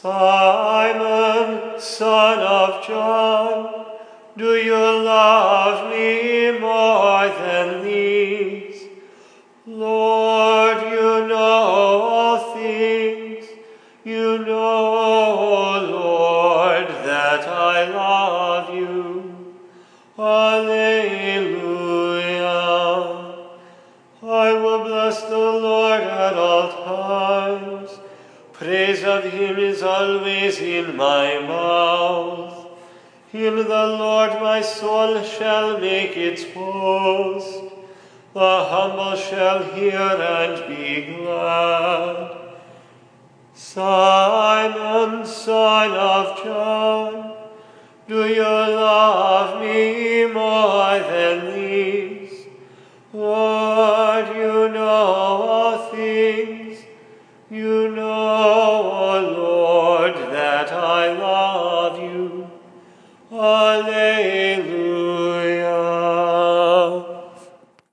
Simon, son of John, do you love me more than these? Lord, you know all things. You know, Lord, that I love you. Alleluia. I will bless the Lord at all times. Praise of him is always in my mouth. In the Lord my soul shall make its boast. The humble shall hear and be glad. Simon, son of John, do you love me more than these? Lord, you know all things. You know, Lord, that I love you. Alleluia.